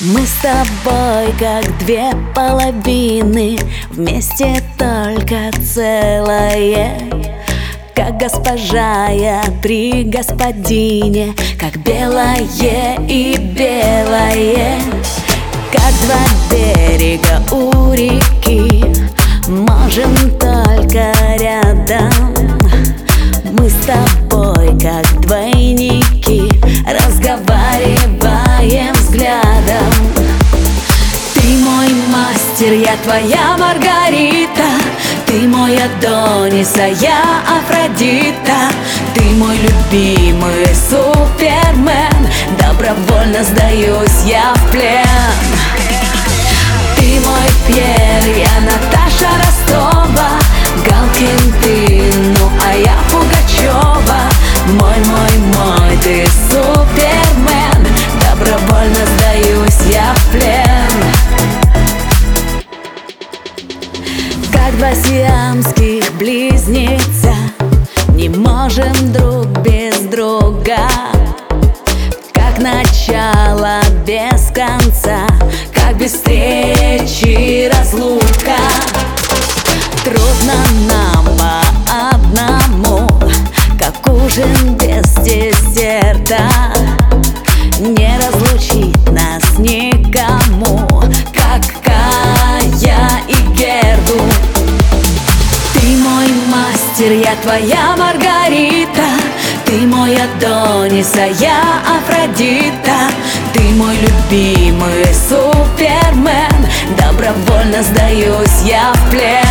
Мы с тобой как две половины, вместе только целое. Как госпожа я при господине, как белое и белое. Как два берега у реки, можем только рядом. Мы с тобой как двойники, разговариваем взглядом. Ты мой мастер, я твоя Маргарита. Ты мой Адонис, а я Афродита. Ты мой любимый супермен, добровольно сдаюсь я в плен. Ты мой Пьер, я Наташа Ростова. Галкин ты, ну а я Пугачева. Мой, ты супермен, добровольно сдаюсь я в плен. Как два сиамских близнеца, не можем друг без друга. Как начало без конца, как без встречи разлука. Трудно нам по одному, как ужин без десерта. Не разлучить нас никому, как Кая и Герду. Ты мой мастер, я твоя Маргарита. Ты мой Адонис, а я Афродита. Ты мой любимый супермен, добровольно сдаюсь я в плен.